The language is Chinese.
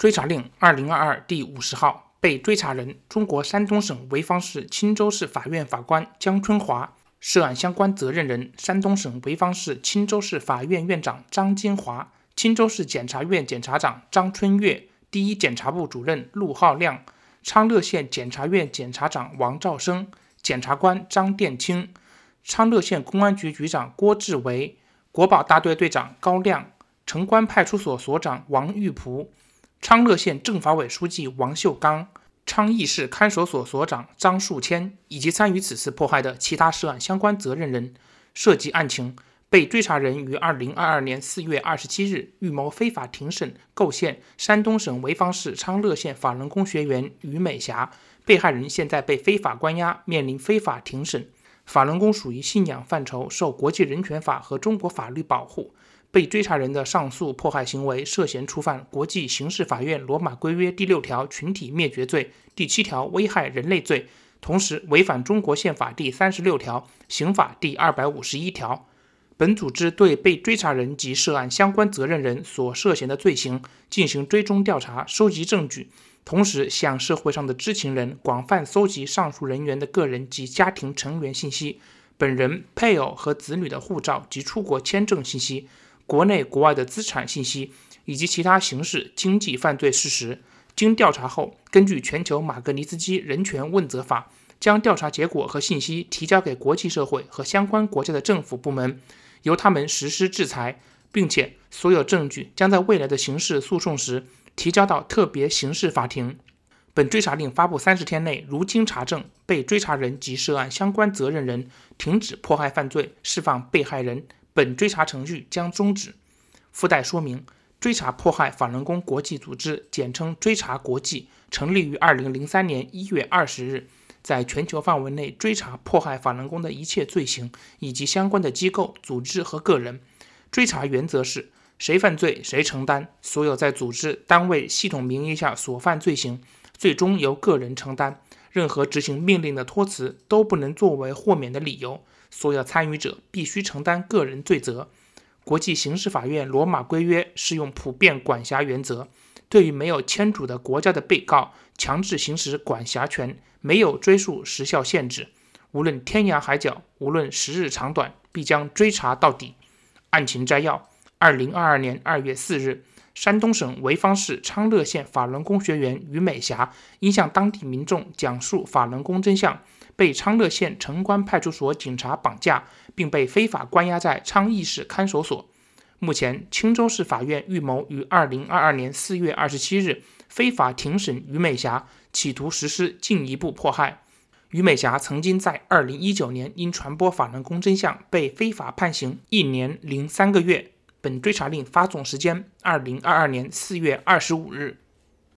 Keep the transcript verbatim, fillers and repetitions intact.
追查令二零二二第五十号，被追查人中国山东省潍坊市青州市法院法官江春华，涉案相关责任人山东省潍坊市青州市法院院长张金华、青州市检察院检察长张春月、第一检察部主任陆浩亮、昌乐县检察院检察长王兆生、检察官张殿清、昌乐县公安局局长郭志维、国保大队队长高亮、城关派出所所长王玉璞、昌乐县政法委书记王秀刚、昌邑市看守所所长张树谦以及参与此次迫害的其他涉案相关责任人。涉及案情，被追查人于二零二二年四月二十七日预谋非法庭审构陷山东省潍坊市昌乐县法轮功学员于美霞，被害人现在被非法关押，面临非法庭审。法轮功属于信仰范畴，受国际人权法和中国法律保护。被追查人的上诉迫害行为涉嫌触犯国际刑事法院罗马规约第六条群体灭绝罪、第七条危害人类罪，同时违反中国宪法第三十六条、刑法第二百五十一条。本组织对被追查人及涉案相关责任人所涉嫌的罪行进行追踪调查，收集证据，同时向社会上的知情人广泛搜集上述人员的个人及家庭成员信息、本人、配偶和子女的护照及出国签证信息、国内国外的资产信息以及其他刑事、经济犯罪事实。经调查后，根据全球马格尼茨基人权问责法，将调查结果和信息提交给国际社会和相关国家的政府部门，由他们实施制裁，并且所有证据将在未来的刑事诉讼时提交到特别刑事法庭。本追查令发布三十天内，如经查证，被追查人及涉案相关责任人停止迫害犯罪，释放被害人，本追查程序将终止。附带说明，追查迫害法轮功国际组织，简称追查国际，成立于二零零三年一月二十日，在全球范围内追查迫害法轮功的一切罪行以及相关的机构、组织和个人。追查原则是谁犯罪谁承担，所有在组织、单位、系统名义下所犯罪行，最终由个人承担，任何执行命令的托辞都不能作为豁免的理由，所有参与者必须承担个人罪责。国际刑事法院罗马规约适用普遍管辖原则，对于没有签署的国家的被告强制行使管辖权，没有追诉时效限制，无论天涯海角，无论时日长短，必将追查到底。案情摘要：二零二二年二月四日，山东省潍坊市昌乐县法轮功学员于美霞因向当地民众讲述法轮功真相，被昌乐县城关派出所警察绑架，并被非法关押在昌邑市看守所。目前，青州市法院预谋于二零二二年四月二十七日非法庭审于美霞，企图实施进一步迫害。于美霞曾经在二零一九年因传播法轮功真相被非法判刑一年零三个月。本追查令发送时间：二零二二年四月二十五日。